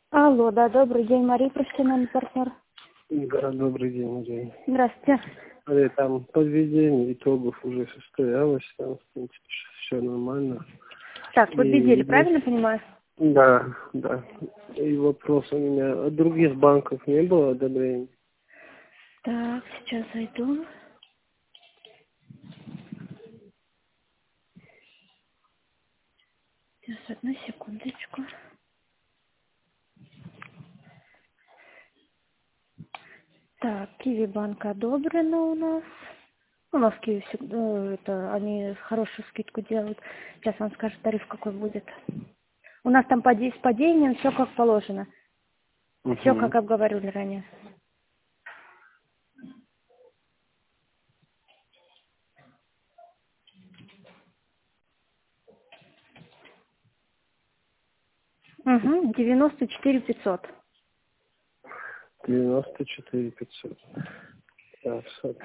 Алло, да, добрый день, Мария, профессиональный партнер. Да, добрый день, Мария. Здравствуйте. Там подведение итогов уже состоялось, там, в принципе, все нормально. Так, И подведели, правильно понимаю? да, да. И вопрос у меня, от других банков не было одобрения? Так, сейчас зайду. Сейчас, одну секундочку. Так, Киви банк одобрено у нас. У нас Киви всегда, они хорошую скидку делают. Сейчас вам скажу тариф, какой будет. У нас там с падением все как положено. Все как Угу. обговаривали ранее. Угу, 94 500. 94 500. Так,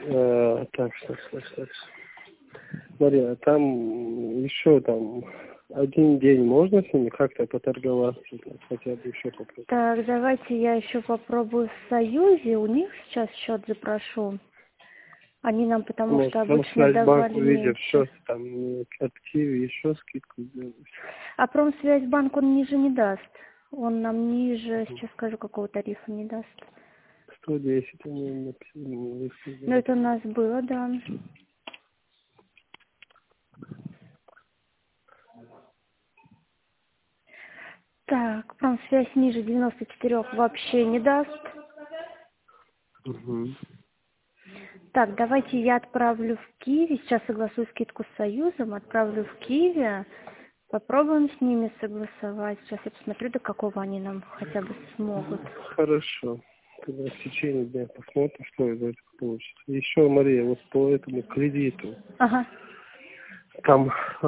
так. Мария, а там еще там один день можно с ними как-то поторговаться, хотя бы еще попробовать? Так, давайте я еще попробую в Союзе. У них сейчас счет запрошу. Они нам потому Может, что обычно Промсвязьбанк, давали увидев меньше. счет, там от Киви еще скидку сделать. А Промсвязьбанк он ниже не даст. Он нам ниже, сейчас скажу, какого тарифа не даст. 110 у меня написано, вы Но сказали. это у нас было, да. Так, Промсвязь ниже 94 вообще не даст. Угу. Так, давайте я отправлю в Киви. Сейчас согласую скидку с Союзом. Отправлю в Киви. Попробуем с ними согласовать. Сейчас я посмотрю, до какого они нам хотя бы смогут. Хорошо. Тогда в течение дня посмотрим, что из этого получится. Еще, Мария, вот по этому кредиту. Ага. Там,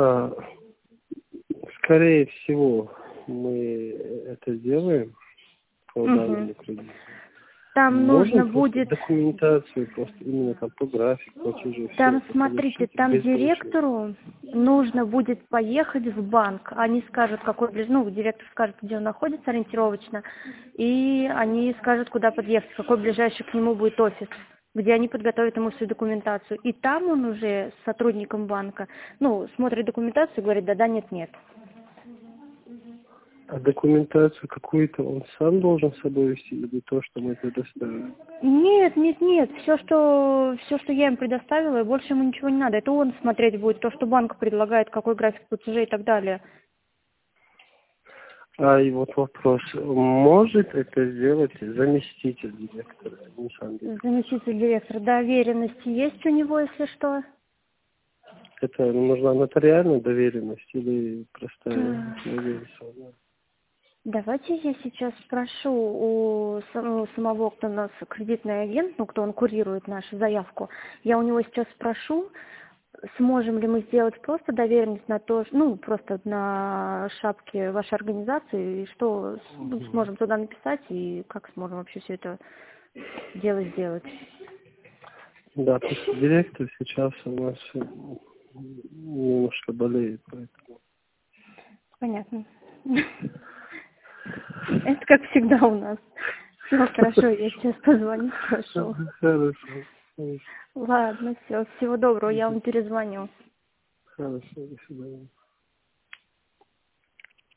скорее всего, мы это сделаем по Угу. данному кредиту. Там нужно Можем просто будет, документацию, просто именно там по графику, платежей, все там, это смотрите, получить там безболезненно. директору нужно будет поехать в банк. Они скажут, какой ну, директор скажет, где он находится ориентировочно, и они скажут, куда подъехать, какой ближайший к нему будет офис, где они подготовят ему всю документацию. И там он уже с сотрудником банка, ну, смотрит документацию и говорит, да, нет. А документацию какую-то он сам должен с собой вести, или то, что мы предоставим? Нет. Все, что я им предоставила, и больше ему ничего не надо. Это он смотреть будет, то, что банк предлагает, какой график платежей и так далее. И вот вопрос, может это сделать заместитель директора, не сам директор? Заместитель директора. Доверенности есть у него, если что? Это нужна нотариальная доверенность или простая Так. доверенность? Давайте я сейчас спрошу у самого, кто у нас кредитный агент, ну, кто он курирует нашу заявку. Я у него сейчас спрошу, сможем ли мы сделать просто доверенность на то, ну, просто на шапке вашей организации, и что сможем туда написать, и как сможем вообще все это дело сделать. Да, просто директор сейчас у нас немножко болеет, поэтому. Понятно. Это как всегда у нас. Все хорошо, я сейчас позвоню, спрошу. Хорошо. Ладно, все, всего доброго, я вам перезвоню. Хорошо, до свидания.